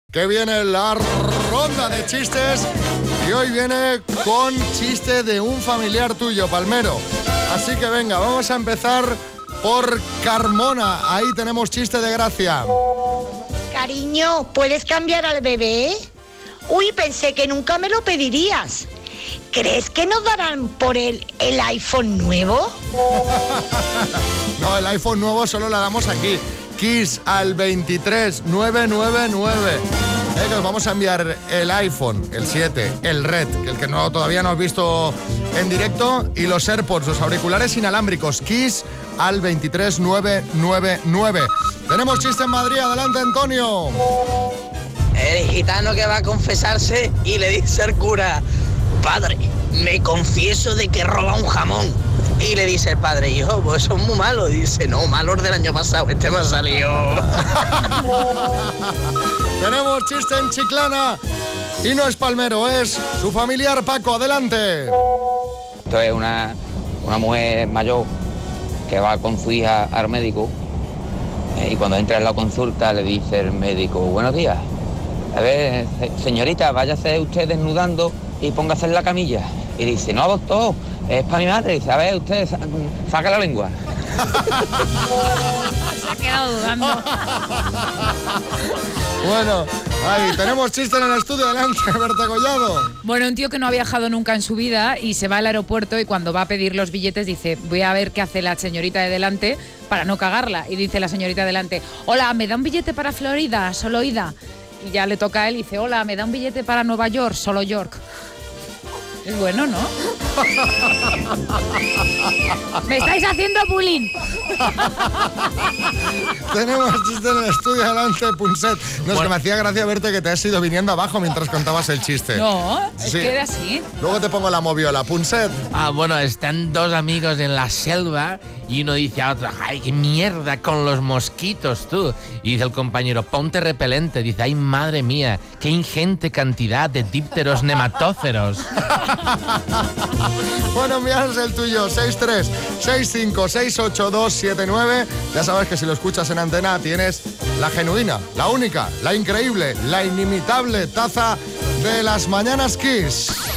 Que viene la ronda de chistes y hoy viene con chiste de un familiar tuyo, Palmero. Así que venga, vamos a empezar por Carmona. Ahí tenemos chiste de Gracia. Cariño, ¿puedes cambiar al bebé? Uy, pensé que nunca me lo pedirías. ¿Crees que nos darán por el iPhone nuevo? No, el iPhone nuevo solo la damos aquí. Kiss al 23999. Que os vamos a enviar el iPhone, el 7, el Red, el que no, todavía no has visto en directo, y los AirPods, los auriculares inalámbricos. Kiss al 23999. Tenemos chiste en Madrid, adelante, Antonio. El gitano que va a confesarse y le dice al cura: padre, me confieso de que roba un jamón. Y le dice el padre: hijo, pues eso es muy malo. Dice: no, malo del año pasado, este me ha salido. Tenemos chiste en Chiclana y no es Palmero, es su familiar Paco, adelante. Esto es una mujer mayor que va con su hija al médico y cuando entra en la consulta le dice el médico: buenos días, a ver, señorita, váyase usted desnudando y póngase en la camilla. Y dice: no, doctor, es para mi madre. Dice: a ver, usted saca la lengua. Se ha quedado dudando. Bueno, ahí tenemos chiste en el estudio, adelante, Berta Collado. Bueno, un tío que no ha viajado nunca en su vida y se va al aeropuerto y cuando va a pedir los billetes dice: voy a ver qué hace la señorita de delante para no cagarla. Y dice la señorita de delante: hola, ¿me da un billete para Florida, solo ida? Y ya le toca a él y dice: hola, ¿me da un billete para Nueva York, solo York? Es bueno, ¿no? ¡Me estáis haciendo bullying! Tenemos chiste en el estudio, adelante, Punset. No, es que me hacía gracia verte que te has ido viniendo abajo mientras contabas el chiste. No, es Sí. que era así. Luego te pongo la moviola, Punset. Bueno, están dos amigos en la selva y uno dice a otro: ¡ay, qué mierda con los mosquitos, tú! Y dice el compañero: ponte repelente. Dice: ¡ay, madre mía, qué ingente cantidad de dípteros nematóceros! Bueno, envíanos el tuyo, 636568279. Ya sabes que si lo escuchas en antena tienes la genuina, la única, la increíble, la inimitable taza de las Mañanas Kiss.